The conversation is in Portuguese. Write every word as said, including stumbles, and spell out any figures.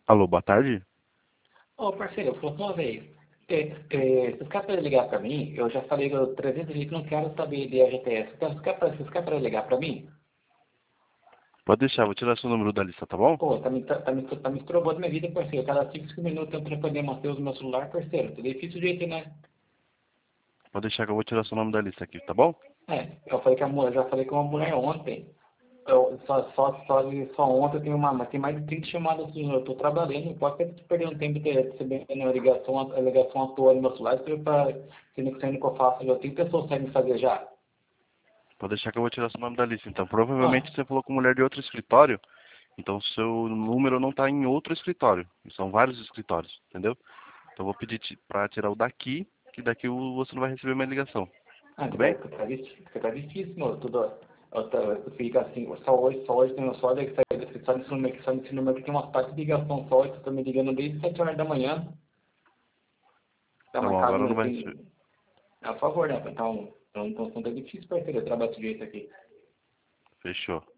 Alô, boa tarde. Ô, parceiro, falou uma vez. É, é, se os caras podem ligar pra mim, eu já falei que eu trezentas vezes que não quero saber de A G T S. Então, se os caras se os caras podem ligar pra mim, Pode deixar, vou tirar seu número da lista, tá bom? pô, tá me, tá, tá me, tá me estrobando minha vida, parceiro. Cada cinco cinco minutos eu tenho problema seu no meu celular, parceiro. Tá difícil o jeito, né? Pode deixar que eu vou tirar seu nome da lista aqui, tá bom? É, eu falei que a mulher, já falei com uma mulher ontem. Eu, só, só, só, só ontem eu tenho uma, mas tem mais de trinta chamadas, assim, eu tô trabalhando, não pode ter perdendo tempo de receber a ligação, a ligação à toa no meu celular, pra, sendo, sendo que eu faço, eu tenho pessoas que querem me fazer já. Pode deixar que eu vou tirar seu nome da lista. Então, Ah, provavelmente você falou com mulher de outro escritório, então seu número não tá em outro escritório. São vários escritórios, entendeu? Então eu vou pedir ti- pra tirar o daqui, que daqui o- você não vai receber mais ligação. ah, Tudo você tá, bem? você tá difícil, você tá difícil, meu, tudo, eu, tô- eu fico assim, só hoje, só hoje, tenho só, só, só nesse número aqui, só nesse número aqui tem umas partes de ligação só, você tá me ligando desde sete horas da manhã, tá Tá bom, agora marcado não vai receber. assim, a favor, né, então, então, então tá difícil, parceiro, eu trabalho desse jeito aqui. Fechou.